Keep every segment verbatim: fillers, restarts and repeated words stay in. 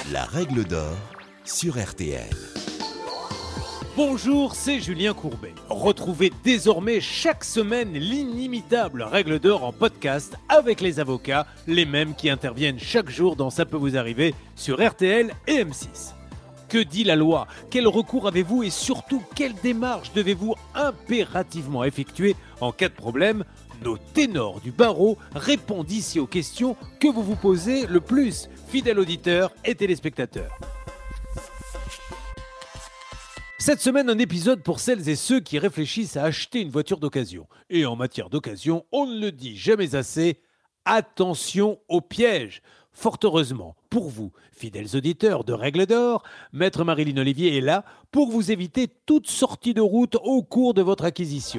La règle d'or sur R T L. Bonjour, c'est Julien Courbet. Retrouvez désormais chaque semaine l'inimitable règle d'or en podcast avec les avocats, les mêmes qui interviennent chaque jour dans Ça peut vous arriver sur R T L et M six. Que dit la loi? Quel recours avez-vous et surtout quelle démarche devez-vous impérativement effectuer en cas de problème? Nos ténors du barreau répondent ici aux questions que vous vous posez le plus, fidèles auditeurs et téléspectateurs. Cette semaine, un épisode pour celles et ceux qui réfléchissent à acheter une voiture d'occasion. Et en matière d'occasion, on ne le dit jamais assez, attention aux pièges. Fort heureusement, pour vous, fidèles auditeurs de Règle d'or, Maître Marilyn Olivier est là pour vous éviter toute sortie de route au cours de votre acquisition.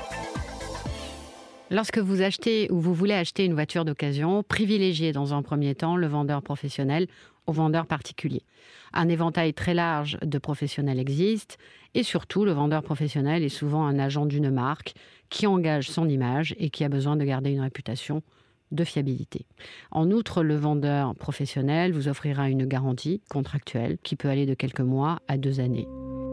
Lorsque vous achetez ou vous voulez acheter une voiture d'occasion, privilégiez dans un premier temps le vendeur professionnel au vendeur particulier. Un éventail très large de professionnels existe et surtout, le vendeur professionnel est souvent un agent d'une marque qui engage son image et qui a besoin de garder une réputation de fiabilité. En outre, le vendeur professionnel vous offrira une garantie contractuelle qui peut aller de quelques mois à deux années.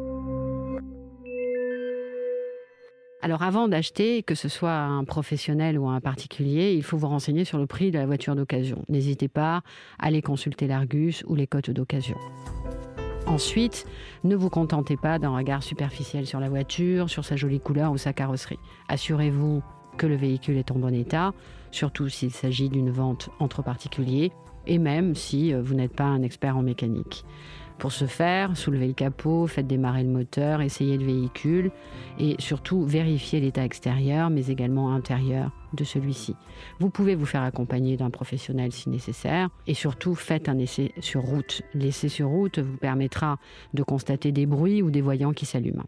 Alors avant d'acheter, que ce soit un professionnel ou un particulier, il faut vous renseigner sur le prix de la voiture d'occasion. N'hésitez pas à aller consulter l'Argus ou les cotes d'occasion. Ensuite, ne vous contentez pas d'un regard superficiel sur la voiture, sur sa jolie couleur ou sa carrosserie. Assurez-vous que le véhicule est en bon état, surtout s'il s'agit d'une vente entre particuliers, et même si vous n'êtes pas un expert en mécanique. Pour ce faire, soulevez le capot, faites démarrer le moteur, essayez le véhicule et surtout vérifiez l'état extérieur mais également intérieur de celui-ci. Vous pouvez vous faire accompagner d'un professionnel si nécessaire et surtout faites un essai sur route. L'essai sur route vous permettra de constater des bruits ou des voyants qui s'allument.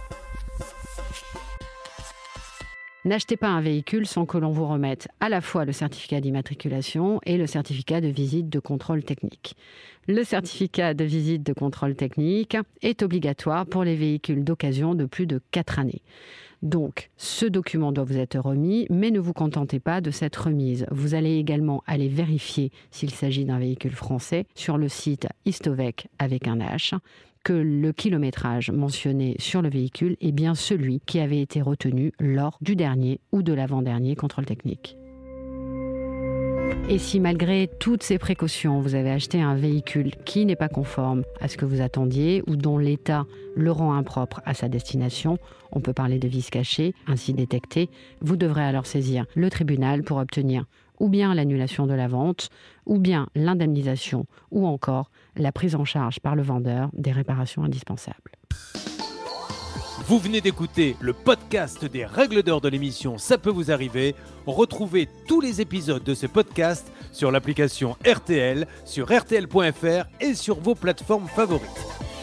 N'achetez pas un véhicule sans que l'on vous remette à la fois le certificat d'immatriculation et le certificat de visite de contrôle technique. Le certificat de visite de contrôle technique est obligatoire pour les véhicules d'occasion de plus de quatre années. Donc, ce document doit vous être remis, mais ne vous contentez pas de cette remise. Vous allez également aller vérifier s'il s'agit d'un véhicule français sur le site Istovec avec un H, que le kilométrage mentionné sur le véhicule est bien celui qui avait été retenu lors du dernier ou de l'avant-dernier contrôle technique. Et si malgré toutes ces précautions, vous avez acheté un véhicule qui n'est pas conforme à ce que vous attendiez ou dont l'état le rend impropre à sa destination, on peut parler de vices cachés, ainsi détectés, vous devrez alors saisir le tribunal pour obtenir ou bien l'annulation de la vente, ou bien l'indemnisation, ou encore la prise en charge par le vendeur des réparations indispensables. Vous venez d'écouter le podcast des règles d'or de l'émission Ça peut vous arriver. Retrouvez tous les épisodes de ce podcast sur l'application R T L, sur R T L point F R et sur vos plateformes favorites.